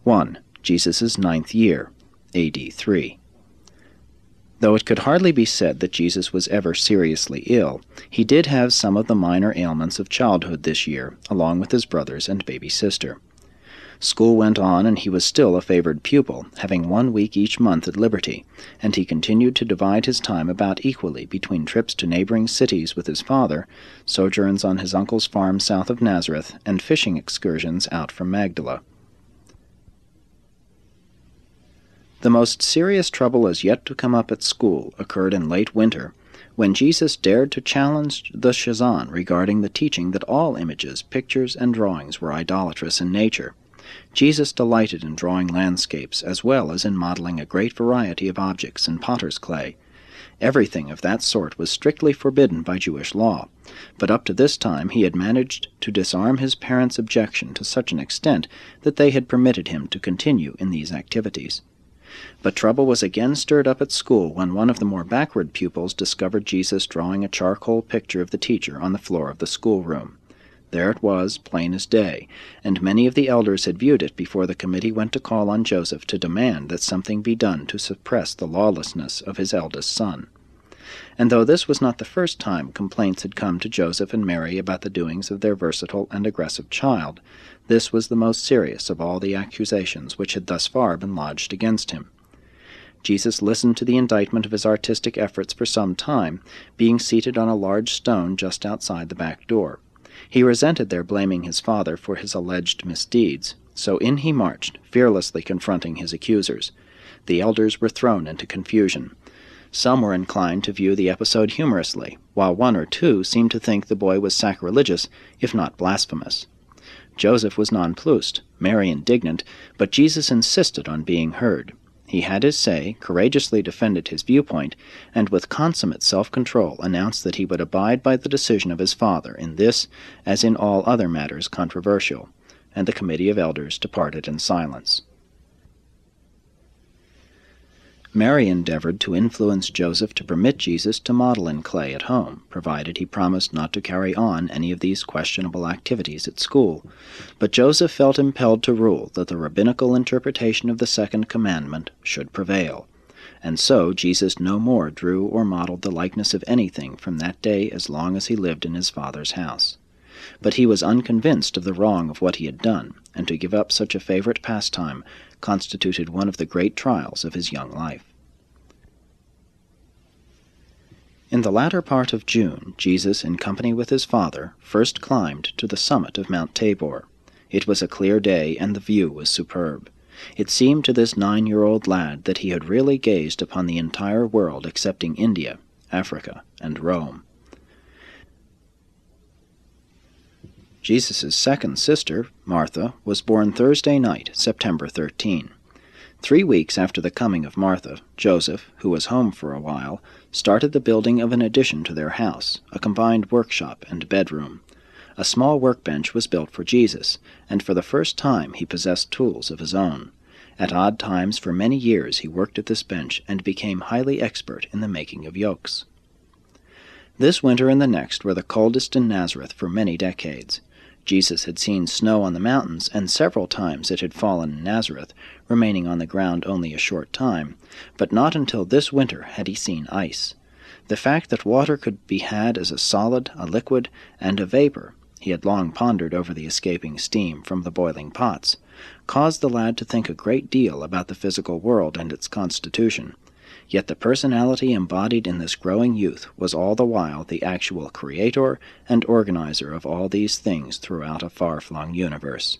1. Jesus' 9th year, A.D. 3. Though it could hardly be said that Jesus was ever seriously ill, he did have some of the minor ailments of childhood this year, along with his brothers and baby sister. School went on, and he was still a favored pupil, having 1 week each month at liberty, and he continued to divide his time about equally between trips to neighboring cities with his father, sojourns on his uncle's farm south of Nazareth, and fishing excursions out from Magdala. The most serious trouble as yet to come up at school occurred in late winter, when Jesus dared to challenge the Shazan regarding the teaching that all images, pictures, and drawings were idolatrous in nature. Jesus delighted in drawing landscapes as well as in modeling a great variety of objects in potter's clay. Everything of that sort was strictly forbidden by Jewish law, but up to this time he had managed to disarm his parents' objection to such an extent that they had permitted him to continue in these activities. But trouble was again stirred up at school when one of the more backward pupils discovered Jesus drawing a charcoal picture of the teacher on the floor of the schoolroom. There it was, plain as day, and many of the elders had viewed it before the committee went to call on Joseph to demand that something be done to suppress the lawlessness of his eldest son. And though this was not the first time complaints had come to Joseph and Mary about the doings of their versatile and aggressive child, this was the most serious of all the accusations which had thus far been lodged against him. Jesus listened to the indictment of his artistic efforts for some time, being seated on a large stone just outside the back door. He resented their blaming his father for his alleged misdeeds, so in he marched, fearlessly confronting his accusers. The elders were thrown into confusion. Some were inclined to view the episode humorously, while 1 or 2 seemed to think the boy was sacrilegious, if not blasphemous. Joseph was nonplussed, Mary indignant, but Jesus insisted on being heard. He had his say, courageously defended his viewpoint, and with consummate self-control announced that he would abide by the decision of his father in this, as in all other matters controversial, and the committee of elders departed in silence. Mary endeavored to influence Joseph to permit Jesus to model in clay at home, provided he promised not to carry on any of these questionable activities at school. But Joseph felt impelled to rule that the rabbinical interpretation of the second commandment should prevail. And so Jesus no more drew or modeled the likeness of anything from that day as long as he lived in his father's house. But he was unconvinced of the wrong of what he had done, and to give up such a favorite pastime constituted one of the great trials of his young life. In the latter part of June, Jesus, in company with his father, first climbed to the summit of Mount Tabor. It was a clear day, and the view was superb. It seemed to this 9-year-old lad that he had really gazed upon the entire world excepting India, Africa, and Rome. Jesus' second sister, Martha, was born Thursday night, September 13. 3 weeks after the coming of Martha, Joseph, who was home for a while, started the building of an addition to their house, a combined workshop and bedroom. A small workbench was built for Jesus, and for the first time he possessed tools of his own. At odd times for many years he worked at this bench and became highly expert in the making of yokes. This winter and the next were the coldest in Nazareth for many decades. Jesus had seen snow on the mountains, and several times it had fallen in Nazareth, remaining on the ground only a short time, but not until this winter had he seen ice. The fact that water could be had as a solid, a liquid, and a vapor — he had long pondered over the escaping steam from the boiling pots — caused the lad to think a great deal about the physical world and its constitution. Yet the personality embodied in this growing youth was all the while the actual creator and organizer of all these things throughout a far-flung universe.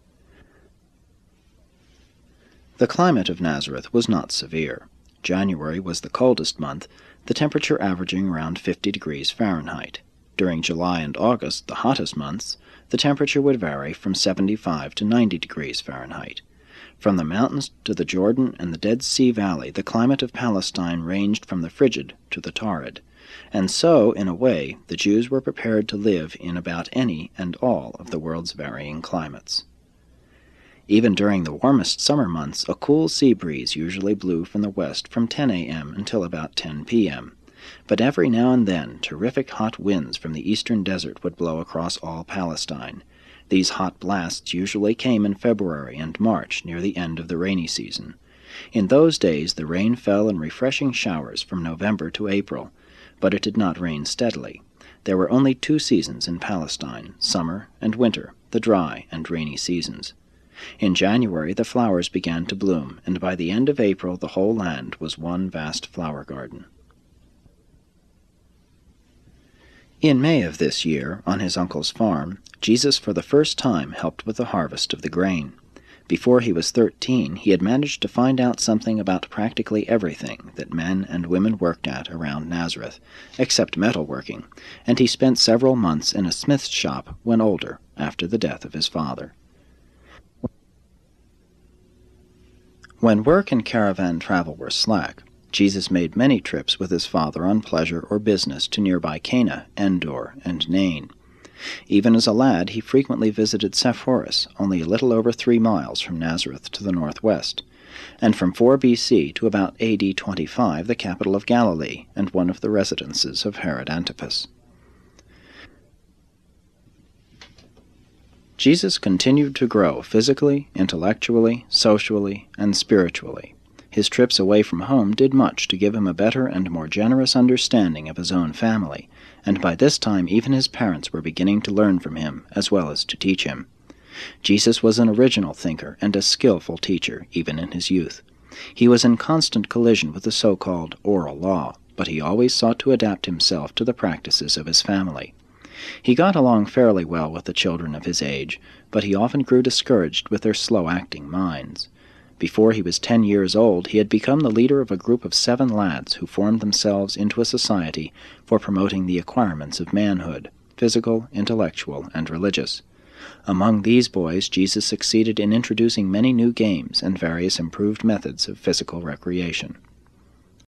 The climate of Nazareth was not severe. January was the coldest month, the temperature averaging around 50 degrees Fahrenheit. During July and August, the hottest months, the temperature would vary from 75 to 90 degrees Fahrenheit. From the mountains to the Jordan and the Dead Sea Valley, the climate of Palestine ranged from the frigid to the torrid. And so, in a way, the Jews were prepared to live in about any and all of the world's varying climates. Even during the warmest summer months, a cool sea breeze usually blew from the west from 10 a.m. until about 10 p.m. But every now and then, terrific hot winds from the eastern desert would blow across all Palestine. These hot blasts usually came in February and March, near the end of the rainy season. In those days the rain fell in refreshing showers from November to April, but it did not rain steadily. There were only 2 seasons in Palestine, summer and winter, the dry and rainy seasons. In January the flowers began to bloom, and by the end of April the whole land was one vast flower garden. In May of this year, on his uncle's farm, Jesus for the first time helped with the harvest of the grain. Before he was 13, he had managed to find out something about practically everything that men and women worked at around Nazareth, except metalworking, and he spent several months in a smith's shop when older, after the death of his father. When work and caravan travel were slack, Jesus made many trips with his father on pleasure or business to nearby Cana, Endor, and Nain. Even as a lad, he frequently visited Sepphoris, only a little over 3 miles from Nazareth to the northwest, and from 4 B.C. to about A.D. 25 the capital of Galilee and one of the residences of Herod Antipas. Jesus continued to grow physically, intellectually, socially, and spiritually. His trips away from home did much to give him a better and more generous understanding of his own family, and by this time even his parents were beginning to learn from him, as well as to teach him. Jesus was an original thinker and a skillful teacher, even in his youth. He was in constant collision with the so-called oral law, but he always sought to adapt himself to the practices of his family. He got along fairly well with the children of his age, but he often grew discouraged with their slow-acting minds. Before he was 10 years old, he had become the leader of a group of 7 lads who formed themselves into a society for promoting the acquirements of manhood, physical, intellectual, and religious. Among these boys, Jesus succeeded in introducing many new games and various improved methods of physical recreation.